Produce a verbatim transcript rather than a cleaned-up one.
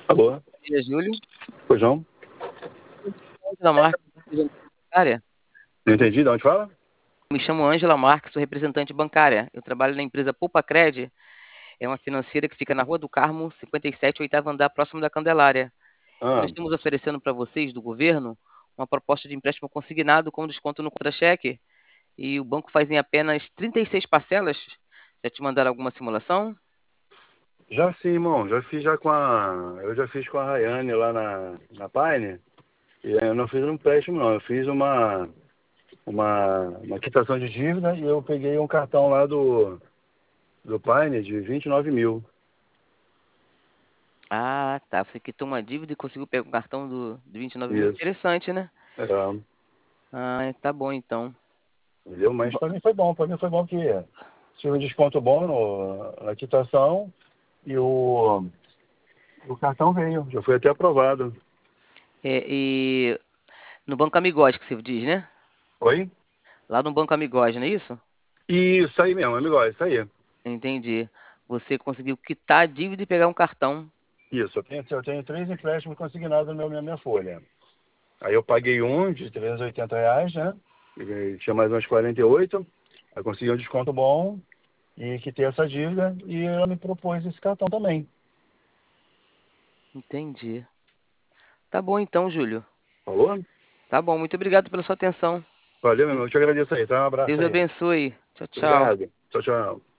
Alô? Bom dia, Júlio. Pois não? Ângela Marques, representante bancária. Não Eu entendi, de onde fala? me chamo Ângela Marques, sou representante bancária. Eu trabalho na empresa Poupa-Cred, é uma financeira que fica na Rua do Carmo, cinquenta e sete, oitavo andar, próximo da Candelária. E nós Ah, estamos oferecendo para vocês, do governo, uma proposta de empréstimo consignado com desconto no contra-cheque. E o banco faz em apenas trinta e seis parcelas. Já te mandaram alguma simulação? já sim, irmão. Já fiz já com a. Eu já fiz com a Rayane lá na, na Pine. E eu não fiz um empréstimo, não. Eu fiz uma, uma, uma quitação de dívida e eu peguei um cartão lá do, do Pine de vinte e nove mil. Ah, tá. Você quitou uma dívida e conseguiu pegar um cartão do, de vinte e nove mil. Isso. Interessante, né? É, Ah, tá bom então. entendeu? Mas para mim foi bom. Para mim foi bom que tive um desconto bom no, na quitação e o, o cartão veio. Já foi até aprovado. É, e no Banco Amigos que você diz, né? Oi? Lá no Banco Amigos, não é isso? Isso aí mesmo, amigo. Isso aí. Entendi. Você conseguiu quitar a dívida e pegar um cartão. Isso, eu tenho, eu tenho três empréstimos consignados no meu, na minha folha. Aí eu paguei um de trezentos e oitenta reais, né? E tinha mais uns quarenta e oito. Aí consegui um desconto bom e quitei essa dívida e ela me propôs esse cartão também. Entendi. Tá bom então, Júlio. Falou? Tá bom, muito obrigado pela sua atenção. Valeu, meu irmão. Eu te agradeço aí, tá? Um abraço Deus aí. abençoe. Tchau, tchau. Obrigado. Tchau, tchau.